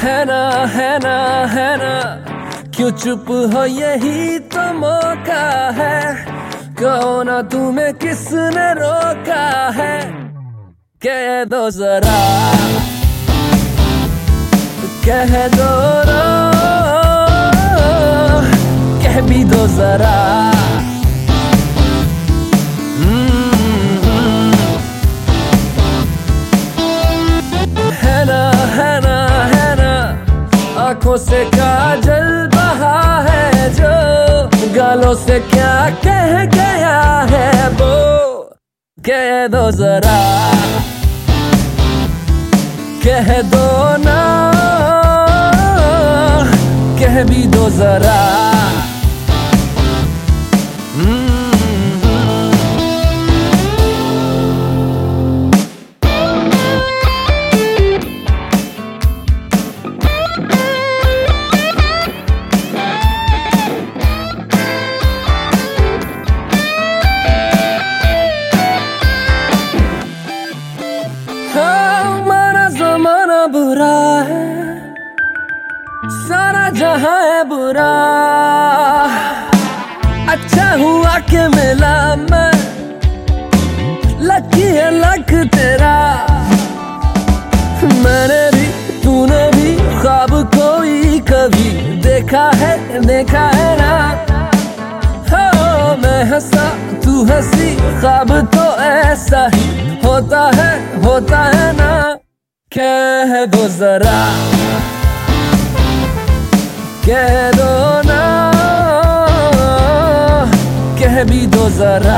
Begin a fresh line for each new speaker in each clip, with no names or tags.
है ना, क्यों चुप हो, यही तो मौका है। कहो ना तुम्हें किसने रोका है, कह दो जरा, कह दो ना, कह भी दो जरा। है ना, आंखों से काजल बहा है जो, गालों से क्या कह गया है वो, कह दो जरा, कह दो ना, कह भी दो जरा। हमारा जमाना बुरा है, सारा जहां है बुरा, अच्छा हुआ कि मिला मैं, लकी है लक तेरा। मैंने भी तूने भी ख्वाब कोई कभी देखा है ना, हो मैं हंसा तू हंसी, ख्वाब तो ऐसा ही होता है ना, कह दो जरा, कह दो ना, कह भी दो जरा।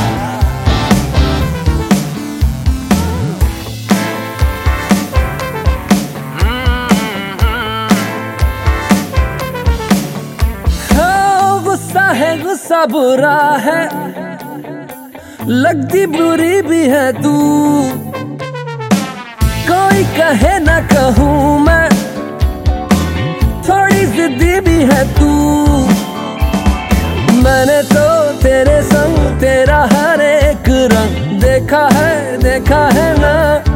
गुस्सा बुरा है, लगती बुरी भी है तू, कोई कहे ना कहूँ मैं, थोड़ी जिद्दी भी है तू। मैंने तो तेरे संग तेरा हर एक रंग देखा है ना,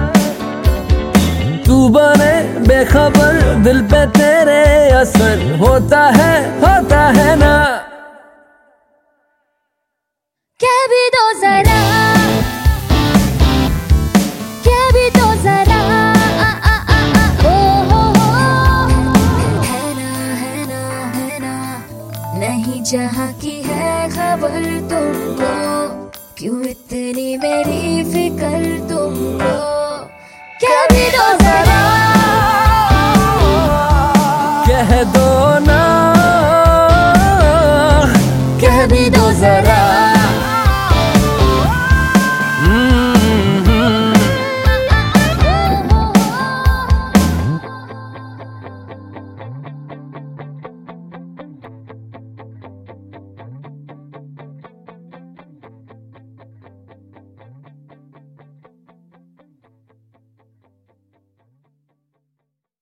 तू बने बेखबर दिल पे तेरे असर होता है ना,
कह भी दो जरा, कह भी दो जरा, ओ हो, है ना, नहीं जहाँ की है खबर तुमको, क्यों इतनी मेरी फिक्र तुमको, कह भी दो जरा।